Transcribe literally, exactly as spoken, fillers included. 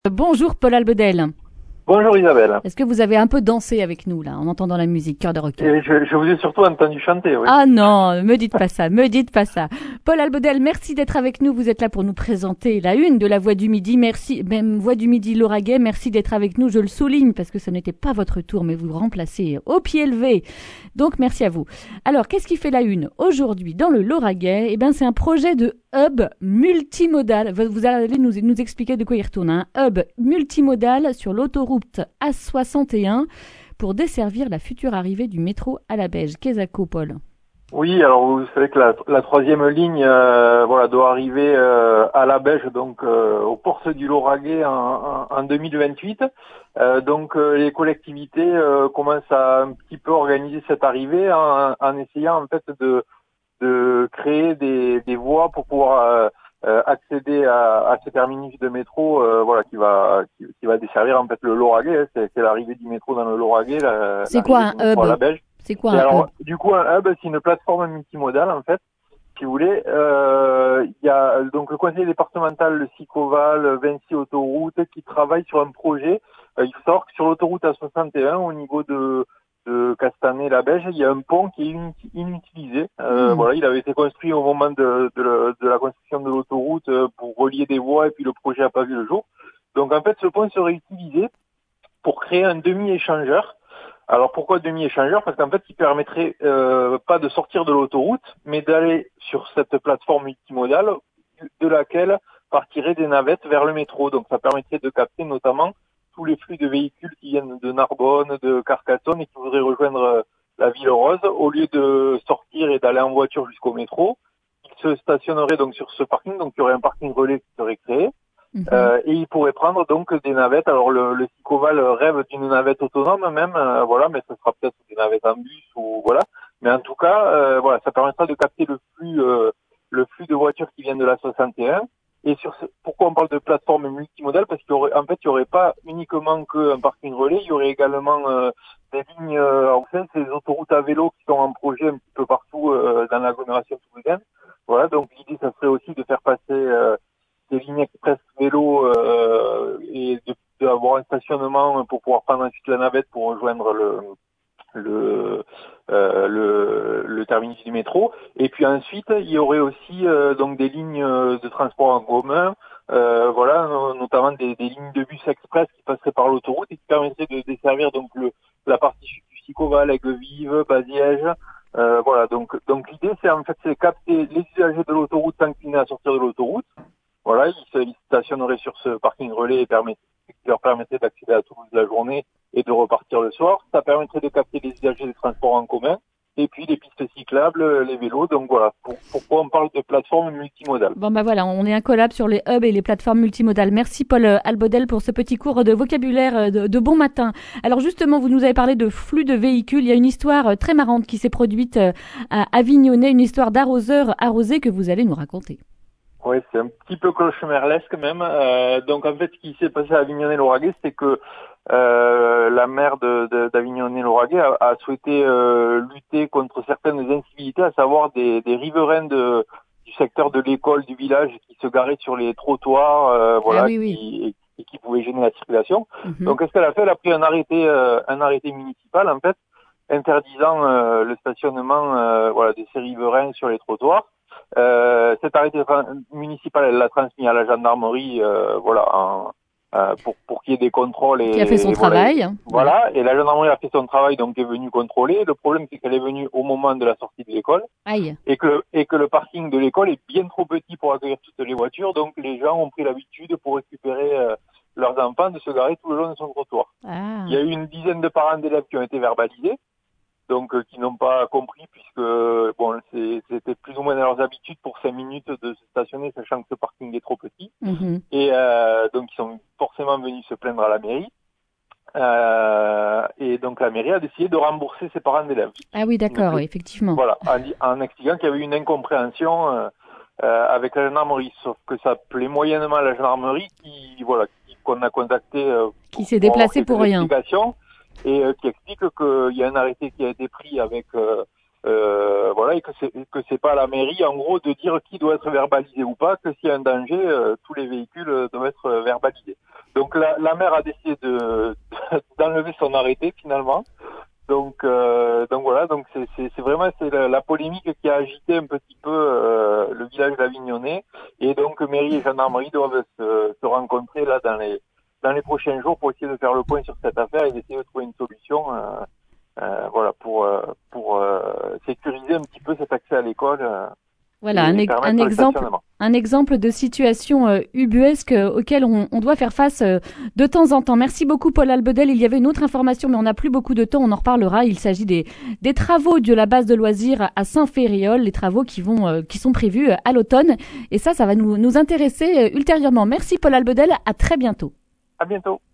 Bonjour Paul Albedel. Bonjour Isabelle. Est-ce que vous avez un peu dansé avec nous là, en entendant la musique Cœur de Rocker? Et je, je vous ai surtout entendu chanter, oui. Ah non, me dites pas ça, me dites pas ça. Paul Albedel, merci d'être avec nous. Vous êtes là pour nous présenter la une de la Voix du Midi. Merci, même Voix du Midi Lauragais. Merci d'être avec nous. Je le souligne parce que ce n'était pas votre tour, mais vous remplacez au pied levé. Donc merci à vous. Alors, qu'est-ce qui fait la une aujourd'hui dans le Lauragais? Eh ben, c'est un projet de hub multimodal. Vous allez nous, nous expliquer de quoi il retourne. Un hub multimodal sur l'autoroute A soixante et un pour desservir la future arrivée du métro à la Beige. Qu'est-ce que Paul? Oui, alors vous savez que la, la troisième ligne euh, voilà, doit arriver euh, à la Beige, donc euh, aux portes du Lauragais en, en, en deux mille vingt-huit. Euh, donc euh, les collectivités euh, commencent à un petit peu organiser cette arrivée en, en essayant en fait de, de créer des, des voies pour pouvoir euh, euh, accéder à, à ce terminus de métro, euh, voilà, qui va qui, qui va desservir en fait le Lauragais. Hein, c'est, c'est l'arrivée du métro dans le Lauragais. La, c'est quoi un hub? À la Beige. C'est quoi Et un alors, hub? Du coup, un hub, c'est une plateforme multimodale en fait. Si vous voulez, euh, il y a donc le conseil départemental, le Sicoval, Vinci Autoroute, qui travaille sur un projet. Euh, il sort que sur l'autoroute A soixante et un, au niveau de de Castanet-la-Beige, il y a un pont qui est inutilisé. Euh, mmh. Voilà, il avait été construit au moment de, de, la, de la construction de l'autoroute pour relier des voies, et puis le projet n'a pas vu le jour. Donc en fait, ce pont serait utilisé pour créer un demi-échangeur. Alors pourquoi demi-échangeur? Parce qu'en fait, il permettrait euh, pas de sortir de l'autoroute, mais d'aller sur cette plateforme multimodale de laquelle partiraient des navettes vers le métro. Donc ça permettrait de capter notamment tous les flux de véhicules qui viennent de Narbonne, de Carcassonne et qui voudraient rejoindre la Ville Rose. Au lieu de sortir et d'aller en voiture jusqu'au métro, ils se stationneraient donc sur ce parking. Donc il y aurait un parking relais qui serait créé. Mmh. Euh, et ils pourraient prendre donc des navettes. Alors le, le Sicoval rêve d'une navette autonome même, euh, voilà, mais ce sera peut-être des navettes en bus ou voilà. Mais en tout cas, euh, voilà, ça permettra de capter le flux, euh, le flux de voitures qui viennent de la soixante et un. Et sur ce, pourquoi on parle de plateforme multimodale? Parce qu'il y aurait, en fait, il y aurait pas uniquement qu'un parking relais, il y aurait également euh, des lignes, euh, alors vous savez, ces autoroutes à vélo qui sont en projet un petit peu partout euh, dans l'agglomération toulousaine. Voilà, donc l'idée, ça serait aussi de faire passer euh, des lignes express vélo euh, et de, d'avoir un stationnement pour pouvoir prendre ensuite la navette pour rejoindre le le euh, le, le terminus du métro. Et puis ensuite il y aurait aussi euh, donc des lignes de transport en commun, euh, voilà, notamment des, des lignes de bus express qui passeraient par l'autoroute et qui permettraient de desservir donc le la partie du Sicoval, Aigues-Vives, Baziège. Euh, voilà, donc donc l'idée c'est en fait c'est capter les usagers de l'autoroute inclinés à sortir de l'autoroute. Voilà, ils se ils stationneraient sur ce parking relais et permet, qui leur permettrait d'accéder à Toulouse la journée et de repartir le soir. Ça permettrait de capter les usagers des transports en commun et puis les pistes cyclables, les vélos. Donc voilà, pour, pourquoi on parle de plateforme multimodale. Bon bah voilà, on est un collab sur les hubs et les plateformes multimodales. Merci Paul Albedel pour ce petit cours de vocabulaire de, de bon matin. Alors justement, vous nous avez parlé de flux de véhicules. Il y a une histoire très marrante qui s'est produite à Avignonnet, une histoire d'arroseur arrosé que vous allez nous raconter. Oui, c'est un petit peu cauchemardesque même. Euh, donc en fait, ce qui s'est passé à Avignonnet-Lauragais, c'est que euh, la maire de, de, d'Avignonnet-Lauragais a, a souhaité euh, lutter contre certaines incivilités, à savoir des, des riverains de, du secteur de l'école du village qui se garaient sur les trottoirs, euh, voilà, ah, oui, oui. Qui, et, et qui pouvaient gêner la circulation. Mm-hmm. Donc qu'est-ce qu'elle a fait? Elle a pris un arrêté, euh, un arrêté municipal en fait, interdisant euh, le stationnement, euh, voilà, de ces riverains sur les trottoirs. Euh, cet arrêté municipal, elle l'a transmis à la gendarmerie, euh, voilà, en, euh, pour pour qu'il y ait des contrôles et qui a fait son et travail. Voilà, ouais. Et la gendarmerie a fait son travail, donc est venue contrôler. Le problème, c'est qu'elle est venue au moment de la sortie de l'école. Aïe. Et que et que le parking de l'école est bien trop petit pour accueillir toutes les voitures, donc les gens ont pris l'habitude pour récupérer euh, leurs enfants de se garer tout le long de son trottoir. Ah. Il y a eu une dizaine de parents d'élèves qui ont été verbalisés. Donc euh, qui n'ont pas compris puisque bon c'est, c'était plus ou moins dans leurs habitudes pour cinq minutes de se stationner sachant que ce parking est trop petit. Mmh. Et euh, donc ils sont forcément venus se plaindre à la mairie. Euh, et donc la mairie a décidé de rembourser ses parents d'élèves. Ah oui, d'accord, oui, effectivement. Voilà, en, en expliquant qu'il y avait une incompréhension euh, euh, avec la gendarmerie, sauf que ça plaît moyennement à la gendarmerie qui voilà qui, qu'on a contacté euh, qui s'est déplacé pour, pour rien. Et euh, qui explique qu'il y a un arrêté qui a été pris avec euh, Euh, voilà, et que c'est que c'est pas à la mairie en gros de dire qui doit être verbalisé ou pas, que s'il y a un danger, euh, tous les véhicules euh, doivent être verbalisés. Donc la, la maire a décidé de d'enlever son arrêté finalement. Donc euh, donc voilà, donc c'est c'est, c'est vraiment c'est la, la polémique qui a agité un petit peu euh, le village d'Avignonnet, et donc mairie et gendarmerie doivent se, se rencontrer là dans les dans les prochains jours pour essayer de faire le point sur cette affaire et d'essayer de trouver une solution. Euh, Euh, voilà, pour euh, pour euh, sécuriser un petit peu cet accès à l'école. Euh, voilà, un, e- un exemple, un exemple de situation euh, ubuesque euh, auquel on, on doit faire face euh, de temps en temps. Merci beaucoup, Paul Albedel. Il y avait une autre information, mais on n'a plus beaucoup de temps. On en reparlera. Il s'agit des des travaux de la base de loisirs à Saint-Féréol, les travaux qui vont euh, qui sont prévus euh, à l'automne. Et ça, ça va nous nous intéresser euh, ultérieurement. Merci, Paul Albedel. À très bientôt. À bientôt.